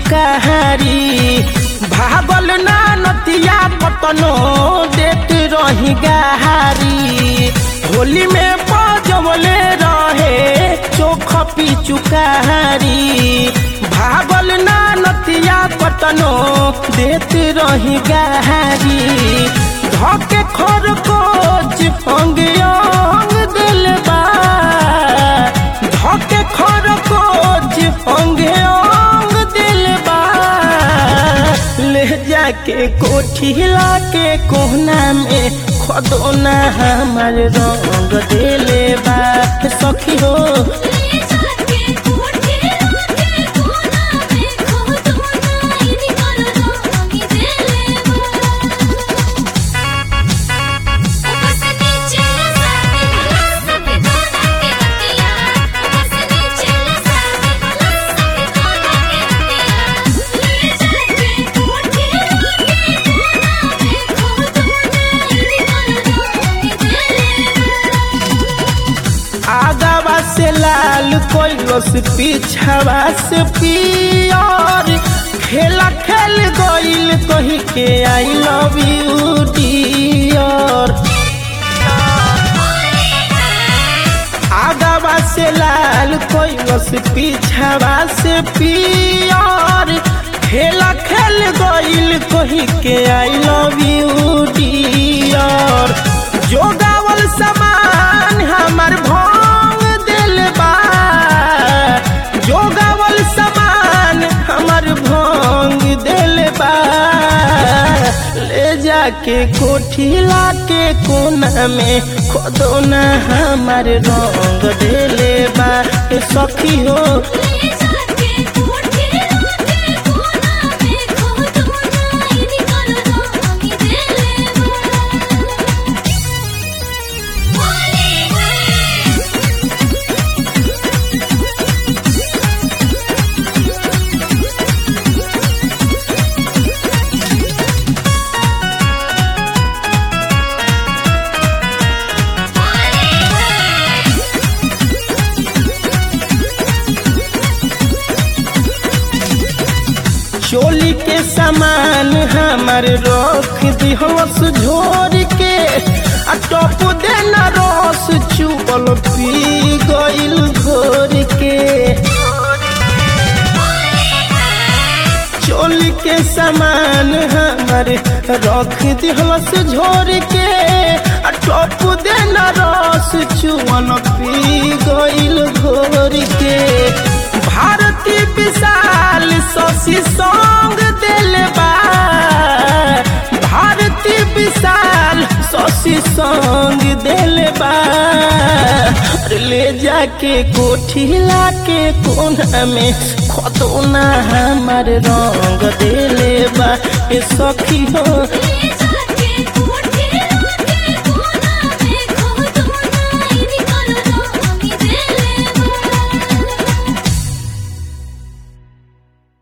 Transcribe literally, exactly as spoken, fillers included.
पिचुकारी भागल ना नतिया पतनो देत रही गहारी होली में पजवले रहे चोख पिचुकारी भागल ना नतिया पतनो देत रही गहारी धके खोर कोच अंग अंग दिल बा धके खोर कोच अंग अंग दिल बा ले जाके कोठी लाके कोहना में खदोना हमार रंग दिले बा सखी हो आगावा से लाल कोइलोस पीछावा से पियर खेला खेल गइल कही के आई लव यू डियर आगावा से लाल कोइलोस पीछावा से पियर खेला खेल गइल कही के आई लव यू डियर जो गावल समान हमार भंग दिल बा जो गावल समान हमार भंग दिल बा ले जाके कोठी लाके कोना में खोदोना हमार रंग दिल बा सखी हो चोली के सामान हमार रख दिहस झोर के आ टप देना रस चुबल पी गइल घोर के चोली के सामान हमार रख दिहस झोर के आ टप देना रस चुबल पी गइल घोर के भारती विशाल शशि संग दिल बा भारती विशाल शशि संग दिल बा ले जाके कोठी लाके कोना में खदोना हमार रंग दिल बा सखी हो।